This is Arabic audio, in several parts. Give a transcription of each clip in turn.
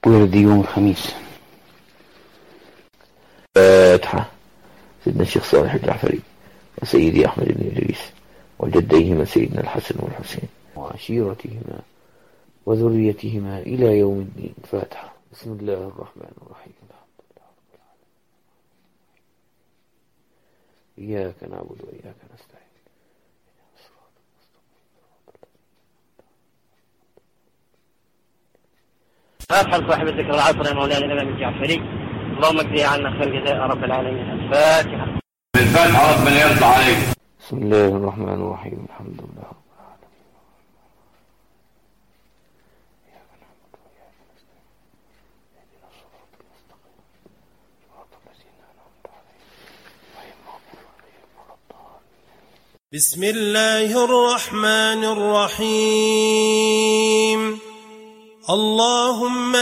ورد يوم الخميس. فاتحة. سيدنا الشيخ صالح الجعفري وسيدي أحمد بن إدريس وجديهما سيدنا الحسن والحسين وعشيرتهما وذريتهما إلى يوم الدين. فاتحة. بسم الله الرحمن الرحيم. إياك نعبد وإياك نستعين. فاتحة صاحب الذكر العصر يا مولانا الإمام الجعفري. اللهم اجزي عنا خير جزاء رب العالمين. الفاتحة. بالفاتحة ربنا يرضى عليك. بسم الله الرحمن الرحيم. الحمد لله رب العالمين. إياك نعبد وإياك نستعين. اهدنا الصراط المستقيم صراط الذين أنعمت عليهم غير المغضوب عليهم ولا الضالين. بسم الله الرحمن الرحيم. اللهم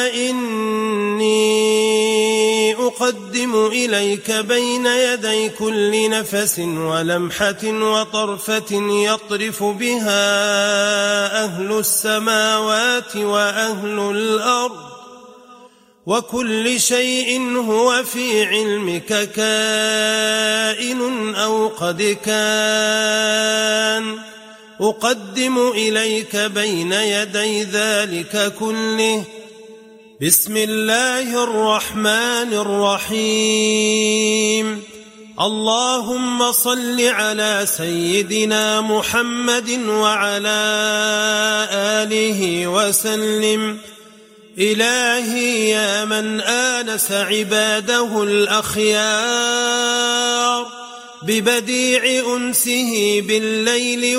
إني أقدم إليك بين يدي كل نفس ولمحة وطرفة يطرف بها أهل السماوات وأهل الأرض وكل شيء هو في علمك كائن أو قد كان. أقدم إليك بين يدي ذلك كله. بسم الله الرحمن الرحيم. اللهم صل على سيدنا محمد وعلى آله وسلم. إلهي يا من آنس عباده الأخيار ببديع أنسه بالليل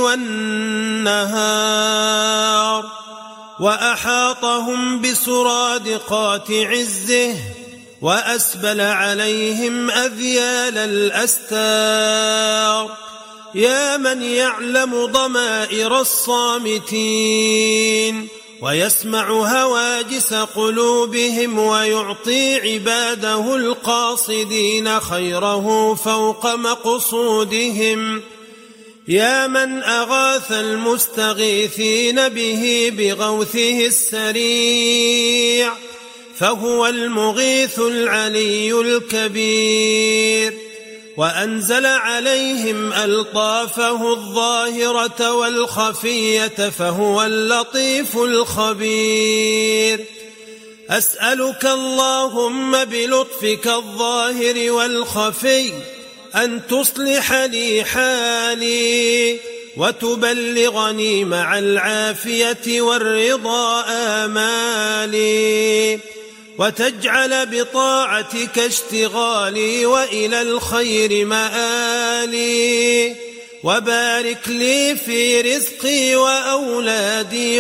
والنهار وأحاطهم بسرادقات عزه وأسبل عليهم أذيال الأستار. يا من يعلم ضمائر الصامتين ويسمع هواجس قلوبهم ويعطي عباده القاصدين خيره فوق مقصودهم. يا من أغاث المستغيثين به بغوثه السريع فهو المغيث العلي الكبير. وأنزل عليهم ألطافه الظاهرة والخفية فهو اللطيف الخبير. أسألك اللهم بلطفك الظاهر والخفي أن تصلح لي حالي وتبلغني مع العافية والرضا آمالي وتجعل بطاعتك اشتغالي وإلى الخير مآلي وبارك لي في رزقي وأولادي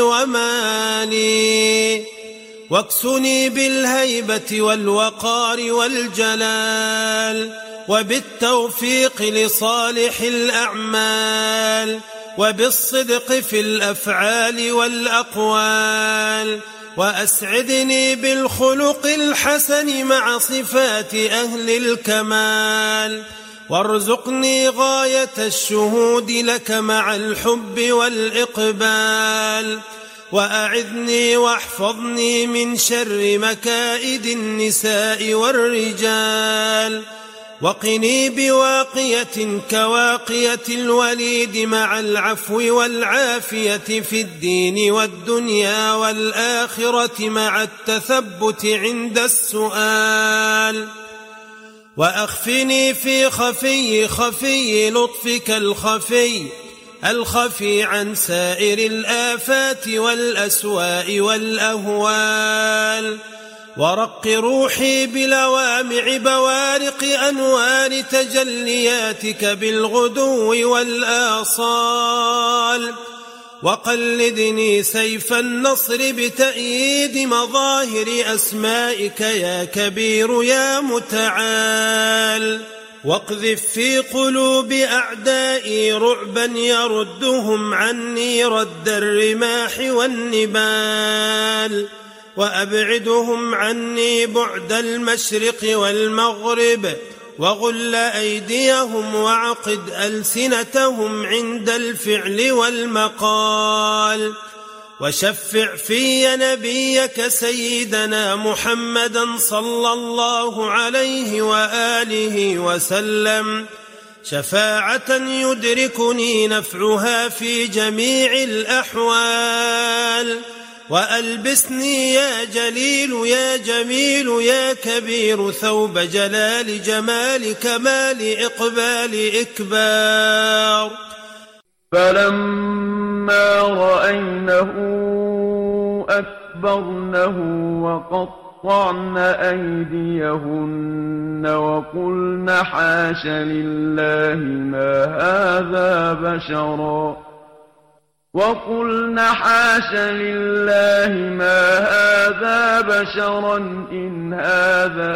ومالي واكسني بالهيبة والوقار والجلال وبالتوفيق لصالح الأعمال وبالصدق في الأفعال والأقوال وأسعدني بالخلق الحسن مع صفات أهل الكمال وارزقني غاية الشهود لك مع الحب والإقبال وأعذني واحفظني من شر مكائد النساء والرجال وقني بواقية كواقية الوليد مع العفو والعافية في الدين والدنيا والآخرة مع التثبت عند السؤال وأخفني في خفي لطفك الخفي عن سائر الآفات والأسواء والأهوال ورق روحي بلوامع بوارق أنوار تجلياتك بالغدو والآصال وقلدني سيف النصر بتأييد مظاهر أسمائك يا كبير يا متعال واقذف في قلوب أعدائي رعبا يردهم عني رد الرماح والنبال وأبعدهم عني بعد المشرق والمغرب وغل أيديهم وعقد ألسنتهم عند الفعل والمقال وشفع في نبيك سيدنا محمدا صلى الله عليه وآله وسلم شفاعة يدركني نفعها في جميع الأحوال، وألبسني يا جليل يا جميل يا كبير ثوب جلال جمال كمال إقبال إكبار. فلما رأينه أكبرنه وقطعن أيديهن وقلن حاش لله ما هذا بشرا إن هذا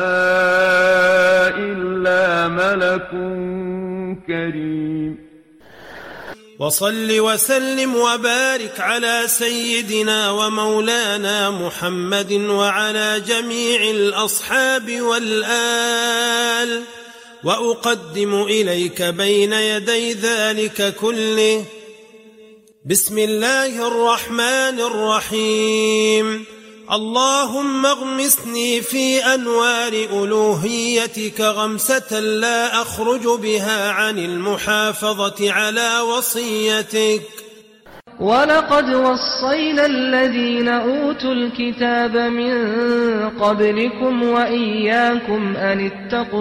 إلا ملك كريم. وصل وسلم وبارك على سيدنا ومولانا محمد وعلى جميع الأصحاب والآل، وأقدم إليك بين يدي ذلك كله بسم الله الرحمن الرحيم. اللهم اغمسني في أنوار ألوهيتك غمسة لا أخرج بها عن المحافظة على وصيتك. ولقد وصينا الذين أوتوا الكتاب من قبلكم وإياكم أن اتقوا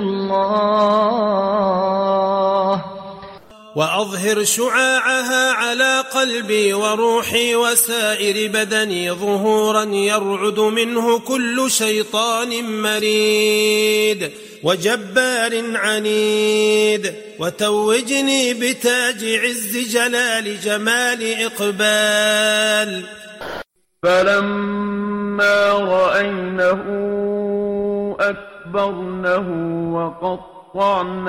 الله، وأظهر شعاعها على قلبي وروحي وسائر بدني ظهورا يرعد منه كل شيطان مريد وجبار عنيد، وتوجني بتاج عز جلال جمال إقبال. فلما رأينه أكبرنه وقطعن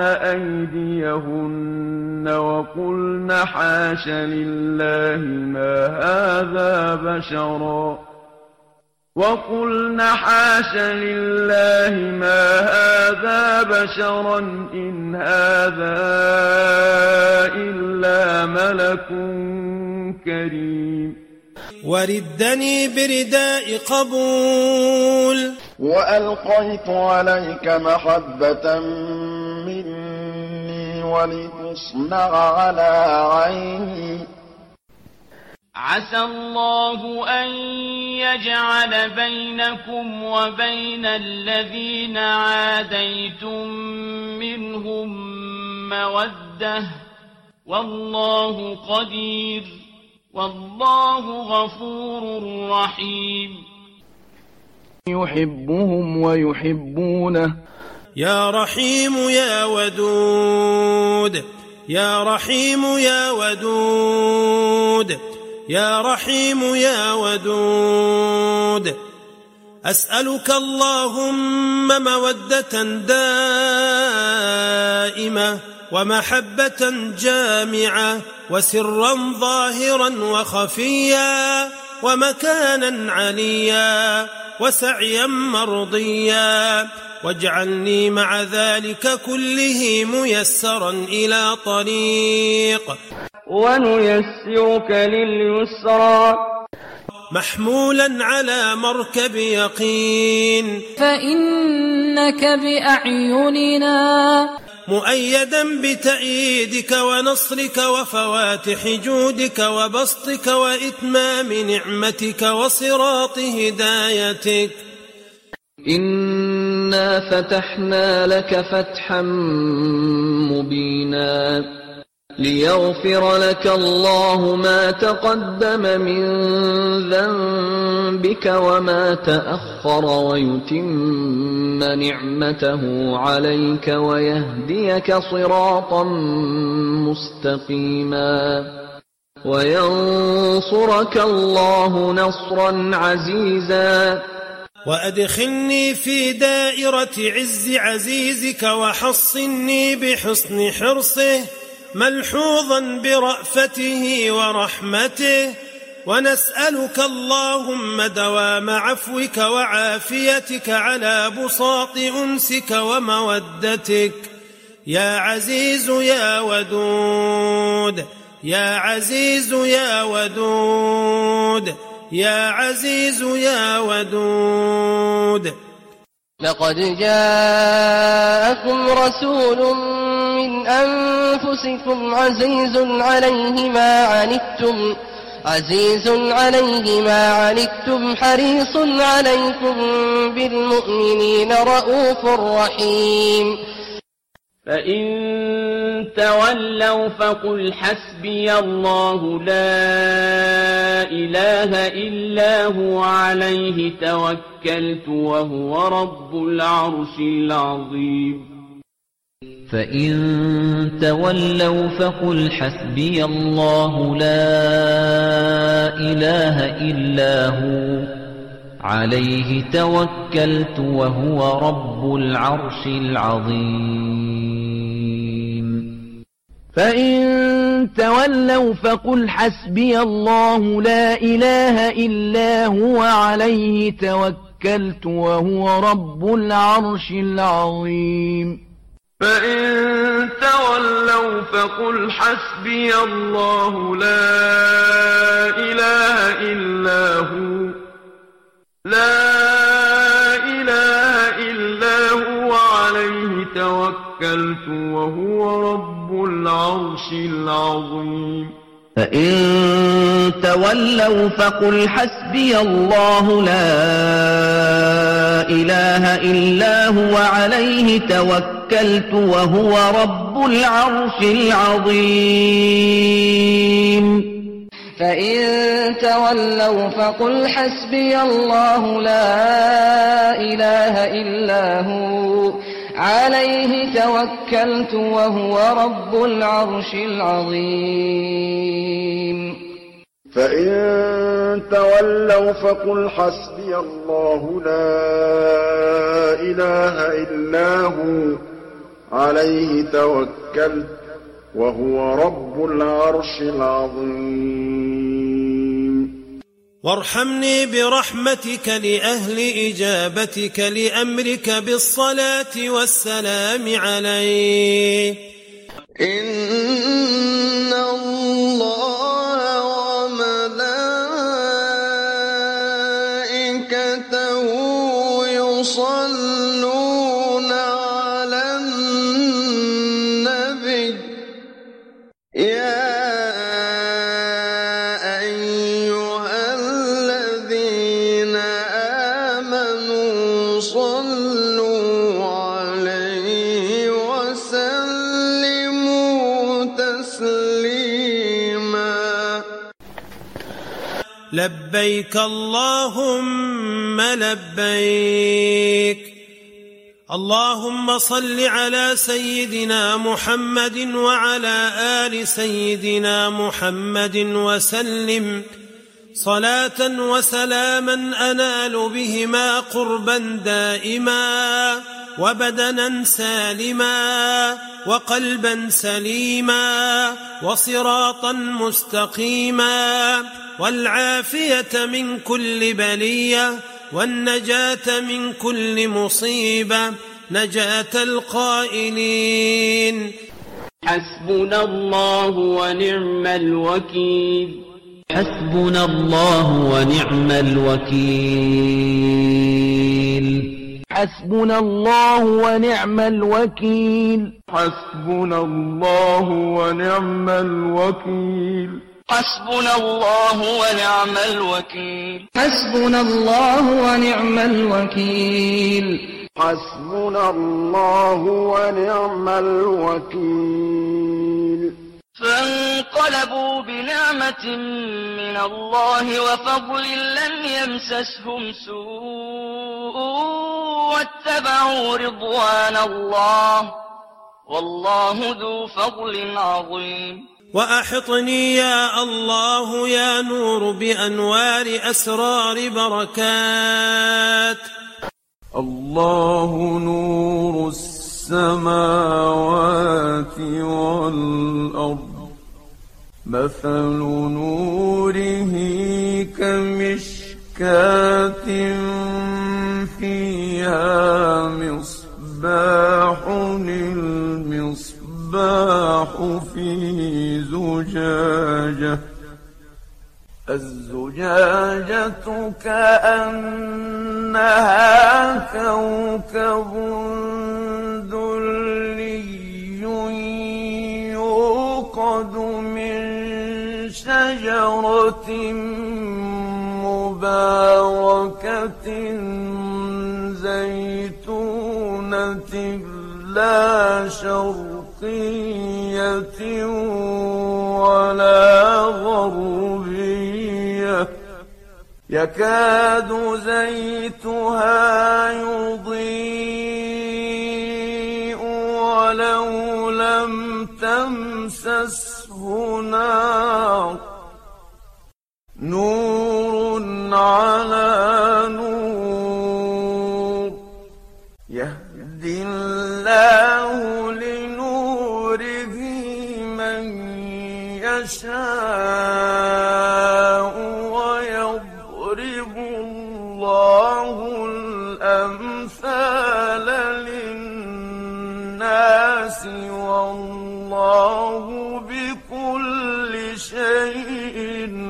أيديهن وقلن حاش لله ما هذا بشرا إن هذا إلا ملك كريم. وردني برداء قبول، وألقيت عليك محبة مني ولتصنع على عيني. عسى الله أن يجعل بينكم وبين الذين عاديتم منهم مودة، والله قدير، والله غفور رحيم. يحبهم ويحبونه. يا رحيم يا ودود، يا رحيم يا ودود، يا رحيم يا ودود. أسألك اللهم مودة دائمة ومحبة جامعة وسرا ظاهرا وخفيا ومكانا عليا وسعيا مرضيا، واجعلني مع ذلك كله ميسرا إلى طريق، ونيسرك لليسرى، محمولا على مركب يقين، فإنك بأعيننا، مؤيدا بتأييدك ونصرك وفواتح جودك وبسطك وإتمام نعمتك وصراط هدايتك. إنا فتحنا لك فتحا مبينا ليغفر لك الله ما تقدم من ذنبك وما تأخر ويتم نعمته عليك ويهديك صراطا مستقيما وينصرك الله نصرا عزيزا. وأدخلني في دائرة عز عزيزك وحصني بحسن حرصه ملحوظا برأفته ورحمته، ونسألك اللهم دوام عفوك وعافيتك على بساط أنسك ومودتك. يا عزيز يا ودود، يا عزيز يا ودود، يا عزيز يا ودود. لقد جاءكم رسول من أنفسكم عزيز عليه ما عنتم حريص عليكم بالمؤمنين رءوف رحيم. فإن تولوا فقل حسبي الله لا إله إلا هو عليه توكلت وهو رب العرش العظيم. فإن تولوا فقل حسبي الله لا إله إلا هو عليه توكلت وهو رب العرش العظيم. فإن تولوا فقل حسبي الله لا إله إلا هو عليه توكلت وهو رب العرش العظيم. فإن تولوا فقل حسبي الله لا إله إلا هو عليه توكلت وهو رب العرش العظيم. فإن تولوا فقل حسبي الله لا إله إلا هو عليه توكلت وهو رب العرش العظيم. فإن تولوا فقل حسبي الله لا إله إلا هو عليه توكلت وهو رب العرش العظيم. فإن تولوا فقل حسبي الله لا إله إلا هو عليه توكلت وهو رب العرش العظيم. وارحمني برحمتك لأهل إجابتك لأمرك بالصلاة والسلام عليه. إن الله وملائكته يصلون على النبي يا لبيك اللهم لبيك. اللهم صل على سيدنا محمد وعلى آل سيدنا محمد وسلم صلاة وسلاما أنال بهما قربا دائما وبدنا سالما وقلبا سليما وصراطا مستقيما والعافية من كل بلية والنجاة من كل مصيبة نجاة القائلين. حسبنا الله ونعم الوكيل. حسبنا الله ونعم الوكيل. حسبنا الله ونعم الوكيل. حسبنا الله ونعم الوكيل. حسبنا الله ونعم الوكيل. حسبنا الله ونعم الوكيل. حسبنا الله ونعم الوكيل. فانقلبوا بنعمة من الله وفضل لم يمسسهم سوء واتبعوا رضوان الله والله ذو فضل عظيم. وأحطني يا الله يا نور بأنوار أسرار بركات. الله نور السماوات والأرض مثل نوره كمشكاة فيها مصباح المصباح في زجاجة الزجاجة كأنها كوكب دري يوقد من شجرة مباركة زيتونة لا شرقية ولا غربية يكاد زيتها يضيء ولو لم تمسسه نار نور على نور يهدي الله لنوره من يشاء ويضرب الله الأمثال للناس والله بكل شيء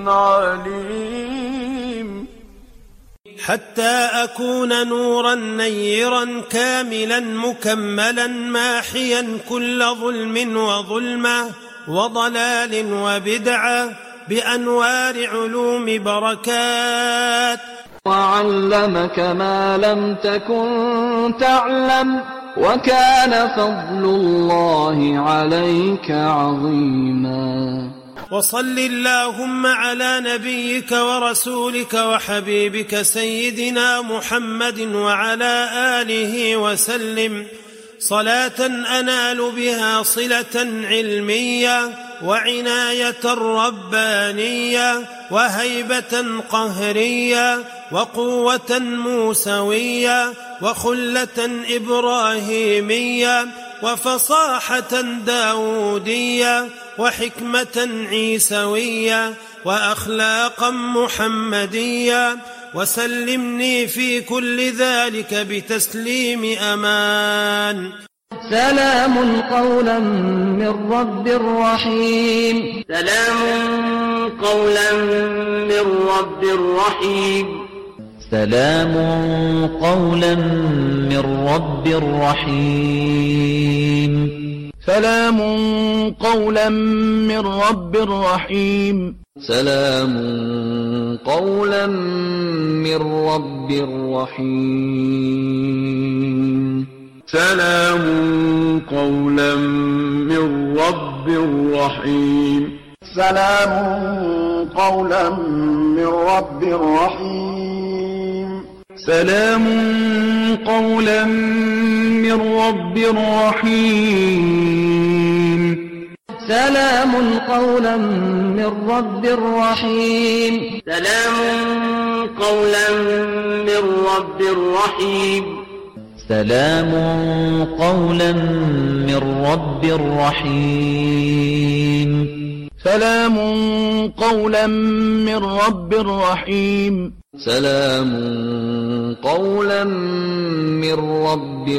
عليم حتى أكون نورا نيرا كاملا مكملا ماحيا كل ظلم وظلمة وضلال وبدعة بأنوار علوم بركات وعلمك ما لم تكن تعلم وكان فضل الله عليك عظيما. وصل اللهم على نبيك ورسولك وحبيبك سيدنا محمد وعلى آله وسلم صلاة أنال بها صلة علمية وعناية ربانية وهيبة قهرية وقوة موسوية وخلة إبراهيمية وفصاحة داودية وحكمة عيسوية وأخلاقا محمدية وسلمني في كل ذلك بتسليم أمان. سلام قولا من رب رحيم. سلام قولا من رب رحيم. سلام قولا من رب رحيم. سلام قولا من رب رحيم. سلام قولا من رب رحيم. سلام قولا من رب رحيم. سلام قولا من رب رحيم. سلام قولا من رب رحيم. سلام قولا من رب رحيم. سلام قولا من رب رحيم. سلام قولا من رب رحيم. سلام قولا من رب رحيم. سلام قولا من رب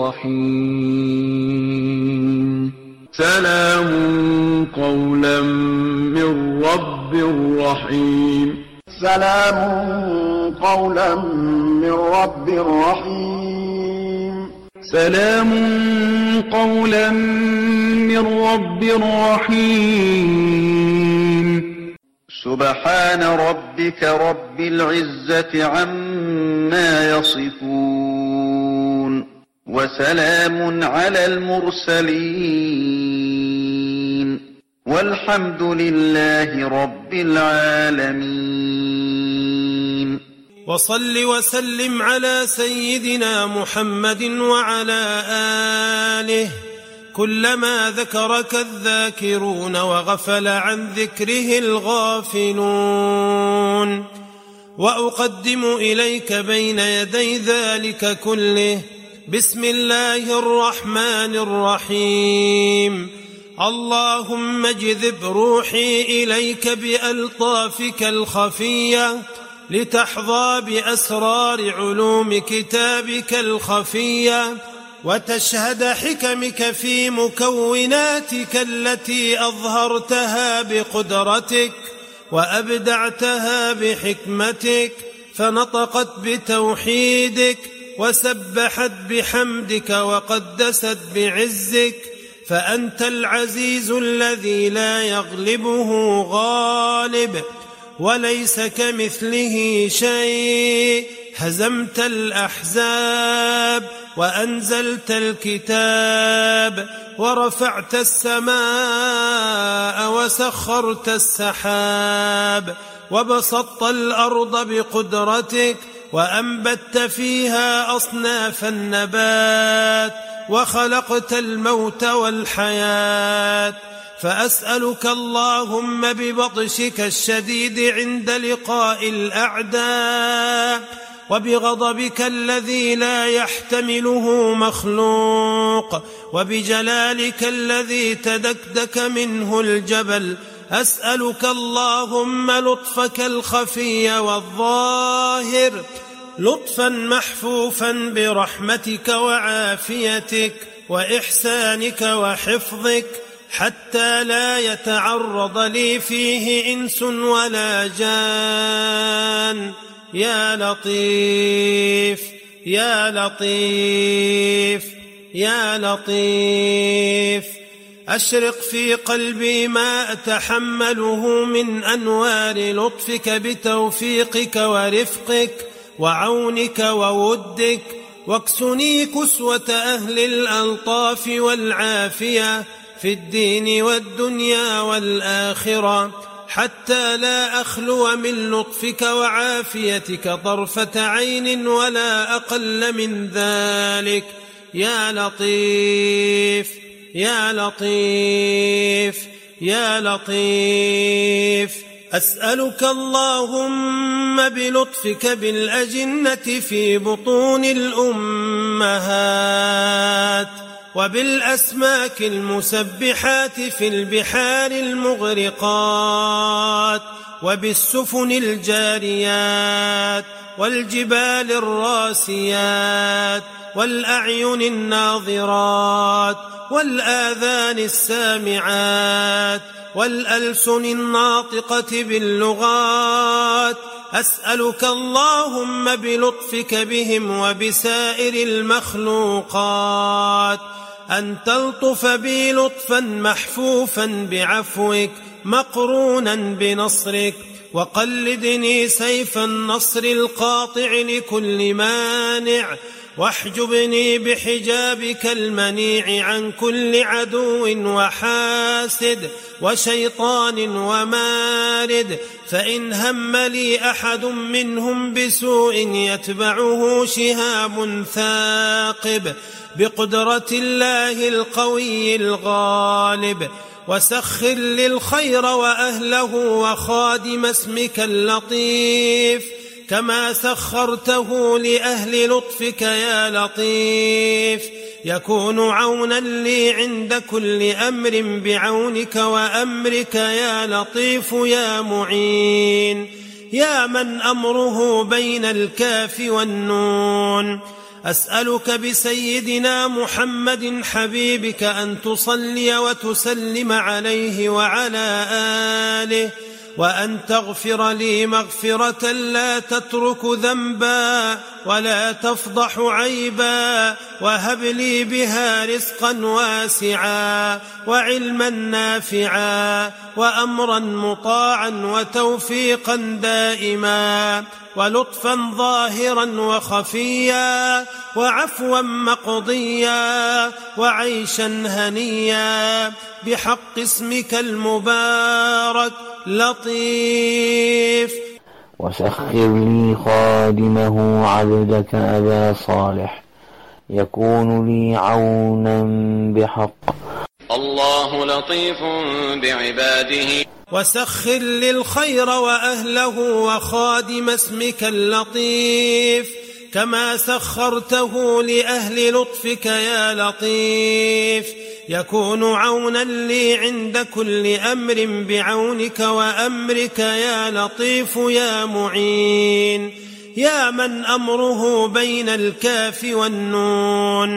رحيم. سلام قولا من رب رحيم. سلام قولا من رب رحيم. سلام قولا من رب رحيم. سبحان ربك رب العزة عما يصفون وسلام على المرسلين والحمد لله رب العالمين. وصل وسلم على سيدنا محمد وعلى آله كلما ذكرك الذاكرون وغفل عن ذكره الغافلون. وأقدم إليك بين يدي ذلك كله بسم الله الرحمن الرحيم. اللهم اجذب روحي إليك بألطافك الخفية لتحظى بأسرار علوم كتابك الخفية وتشهد حكمك في مكوناتك التي أظهرتها بقدرتك وأبدعتها بحكمتك فنطقت بتوحيدك وسبحت بحمدك وقدست بعزك، فأنت العزيز الذي لا يغلبه غالب وليس كمثله شيء. هزمت الأحزاب وأنزلت الكتاب ورفعت السماء وسخرت السحاب وبسطت الأرض بقدرتك وأنبت فيها أصناف النبات وخلقت الموت والحياة. فأسألك اللهم ببطشك الشديد عند لقاء الأعداء وبغضبك الذي لا يحتمله مخلوق وبجلالك الذي تدكدك منه الجبل، أسألك اللهم لطفك الخفي والظاهر، لطفا محفوفا برحمتك وعافيتك وإحسانك وحفظك، حتى لا يتعرض لي فيه إنس ولا جان. يا لطيف يا لطيف يا لطيف، أشرق في قلبي ما أتحمله من أنوار لطفك بتوفيقك ورفقك وعونك وودك، واكسني كسوة أهل الألطاف والعافية في الدين والدنيا والآخرة، حتى لا أخلو من لطفك وعافيتك طرفة عين ولا أقل من ذلك. يا لطيف يا لطيف يا لطيف، أسألك اللهم بلطفك بالأجنة في بطون الأمهات وبالأسماك المسبحات في البحار المغرقات وبالسفن الجاريات والجبال الراسيات والأعين الناظرات والآذان السامعات والألسن الناطقة باللغات، أسألك اللهم بلطفك بهم وبسائر المخلوقات أن تلطف بي لطفا محفوفا بعفوك مقرونا بنصرك، وقلدني سيف النصر القاطع لكل مانع، واحجبني بحجابك المنيع عن كل عدو وحاسد وشيطان ومارد، فإن هم لي أحد منهم بسوء يتبعه شهاب ثاقب بقدرة الله القوي الغالب، وسخر للخير وأهله وخادم اسمك اللطيف كما سخرته لأهل لطفك يا لطيف، يكون عونا لي عند كل أمر بعونك وأمرك يا لطيف يا معين، يا من أمره بين الكاف والنون. أسألك بسيدنا محمد حبيبك أن تصلي وتسلم عليه وعلى آله، وأن تغفر لي مغفرة لا تترك ذنبا ولا تفضح عيبا، وهب لي بها رزقا واسعا وعلما نافعا وأمرا مطاعا وتوفيقا دائما ولطفا ظاهرا وخفيا وعفوا مقضيا وعيشا هنيا بحق اسمك المبارك لطيف. وسخر لي خادمه عبدك أبا صالح يكون لي عونا بحق. الله لطيف بعباده. وسخر للخير وأهله وخادم اسمك اللطيف كما سخرته لأهل لطفك يا لطيف، يكون عونا لي عند كل أمر بعونك وأمرك يا لطيف يا معين، يا من أمره بين الكاف والنون.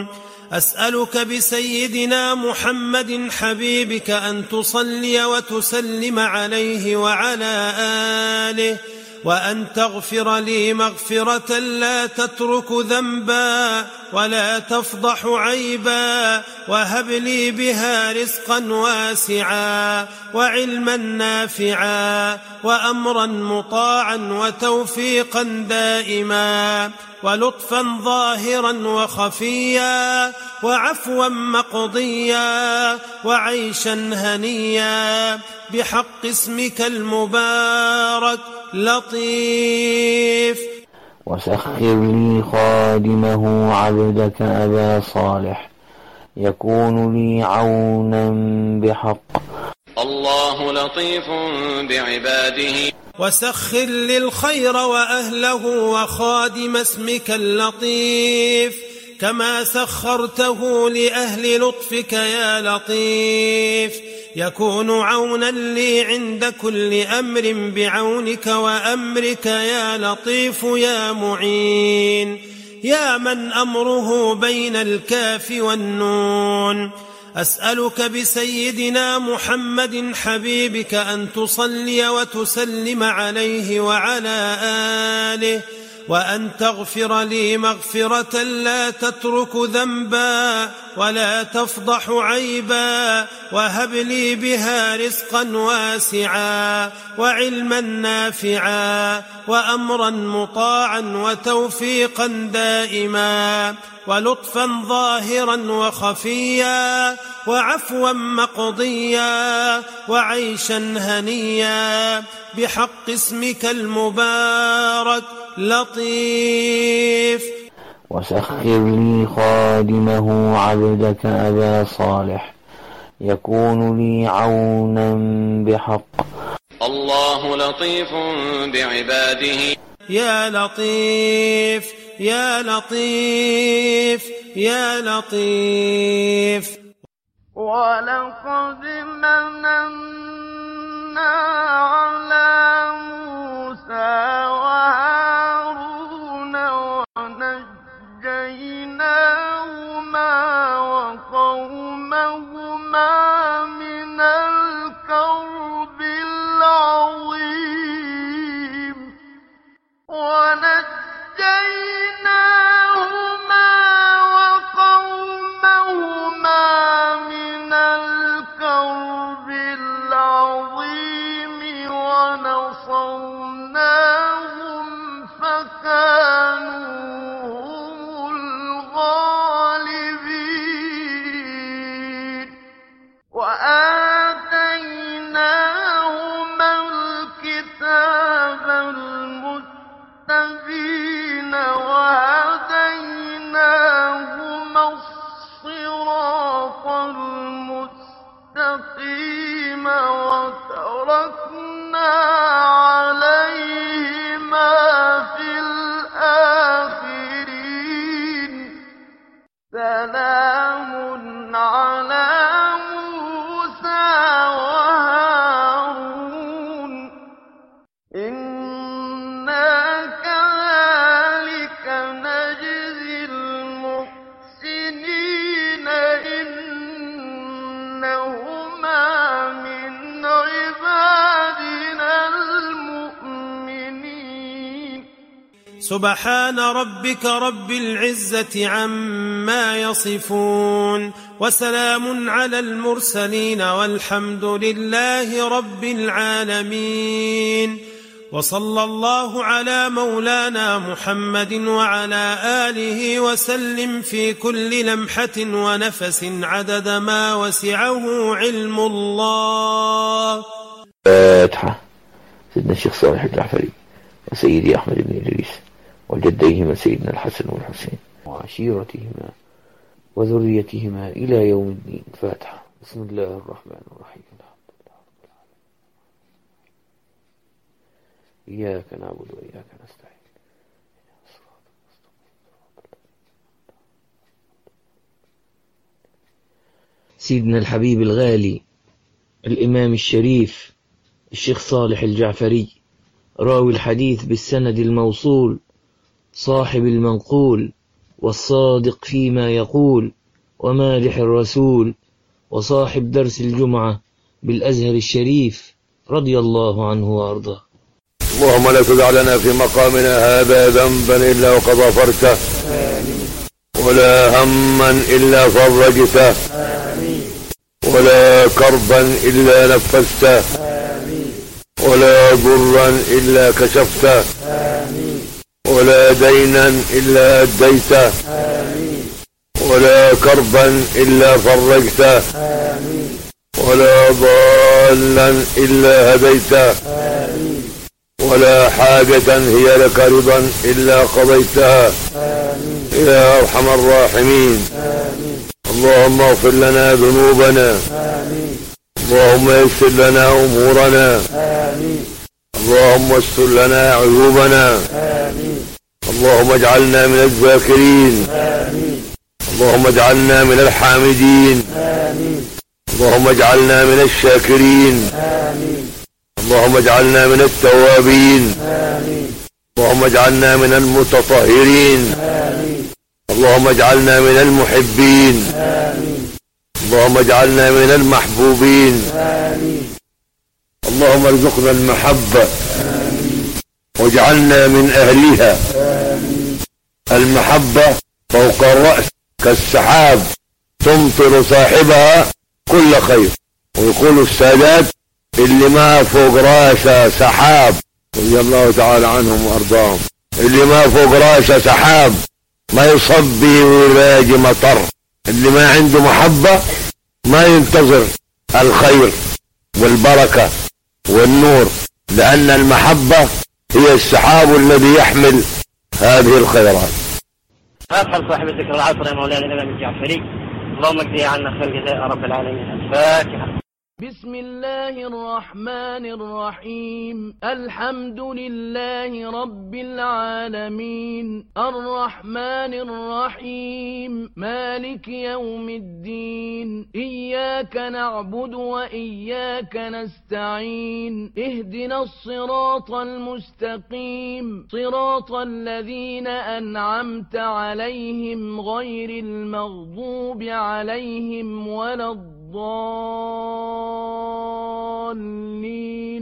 أسألك بسيدنا محمد حبيبك أن تصلي وتسلم عليه وعلى آله، وأن تغفر لي مغفرة لا تترك ذنبا ولا تفضح عيبا، وهب لي بها رزقا واسعا وعلما نافعا وأمرا مطاعا وتوفيقا دائما ولطفا ظاهرا وخفيا وعفوا مقضيا وعيشا هنيا بحق اسمك المبارك لطيف. وسخر لي خادمه عبدك أبا صالح يكون لي عونا بحق. الله لطيف بعباده. وسخر لي الخير وأهله وخادم اسمك اللطيف كما سخرته لأهل لطفك يا لطيف، يكون عونا لي عند كل أمر بعونك وأمرك يا لطيف يا معين، يا من أمره بين الكاف والنون. أسألك بسيدنا محمد حبيبك أن تصلي وتسلم عليه وعلى آله، وأن تغفر لي مغفرة لا تترك ذنبا ولا تفضح عيبا، وهب لي بها رزقا واسعا وعلما نافعا وأمرا مطاعا وتوفيقا دائما ولطفا ظاهرا وخفيا وعفوا مقضيا وعيشا هنيا بحق اسمك المبارك لطيف. وسخر لي خادمه عبدك أبا صالح يكون لي عونا بحق. الله لطيف بعباده. يا لطيف يا لطيف يا لطيف. ولقد مننا على موسى وهارون ونجيناهما وقومهما من الكرب العظيم ونجيناهما وقومهما من الكرب العظيم ونصرناهم فكانوا هم الغالبين وآتيناهما الكتاب المستبين وهديناهما الصراط المستقيم وتركنا عليهما في الآخرين سلام على موسى وهارون إنا كذلك نجزي المحسنين إنهما من عبادنا المؤمنين. سبحان ربك رب العزة عما يصفون وسلام على المرسلين والحمد لله رب العالمين. وصلى الله على مولانا محمد وعلى آله وسلم في كل لمحة ونفس عدد ما وسعه علم الله. فاتحة. سيدنا الشيخ صالح الجعفري وسيدي أحمد بن إدريس وجديهما سيدنا الحسن والحسين وعشيرتهما وذريتهما إلى يوم الدين. فاتحة. بسم الله الرحمن الرحيم. إياك نعبد وإياك نستعين. سيدنا الحبيب الغالي الإمام الشريف الشيخ صالح الجعفري راوي الحديث بالسند الموصول صاحب المنقول والصادق فيما يقول ومادح الرسول وصاحب درس الجمعة بالأزهر الشريف رضي الله عنه وأرضاه. اللهم لا تدع لنا في مقامنا هذا ذنبا إلا وقد غفرته، ولا هما إلا فرجته، ولا كربا إلا نفسته، ولا ضرا إلا كشفته، ولا دينا إلا أديته، ولا كربا إلا فرجته، ولا ضالا إلا هديته، ولا حاجة هي لك رضا إلا قضيتها يا أرحم الراحمين. اللهم اغفر لنا ذنوبنا، اللهم يسر لنا أمورنا، اللهم استر لنا عيوبنا، اللهم اجعلنا من الذاكرين، اللهم اجعلنا من الحامدين، اللهم اجعلنا من الشاكرين، اللهم اجعلنا من التوابين، اللهم اجعلنا من المتطهرين، اللهم اجعلنا من المحبين، اللهم اجعلنا من المحبوبين. اللهم ارزقنا المحبة واجعلنا من أهلها. المحبة فوق الرأس كالسحاب تمطر صاحبها كل خير. ويقول السادات اللي ما فوق راسه سحاب رضي الله تعالى عنهم وارضاهم، اللي ما فوق راسه سحاب ما يصبي ويلاقي مطر. اللي ما عنده محبة ما ينتظر الخير والبركة والنور، لأن المحبة هي السحاب الذي يحمل هذه الخيرات. أسأل صاحب الذكر العصر يا مولانا الإمام الجعفري، اللهم اجزي عنا خير جزاء رب العالمين. الفاتحة. بسم الله الرحمن الرحيم. الحمد لله رب العالمين، الرحمن الرحيم، مالك يوم الدين. إياك نعبد وإياك نستعين. اهدنا الصراط المستقيم، صراط الذين أنعمت عليهم غير المغضوب عليهم ولا الضالين.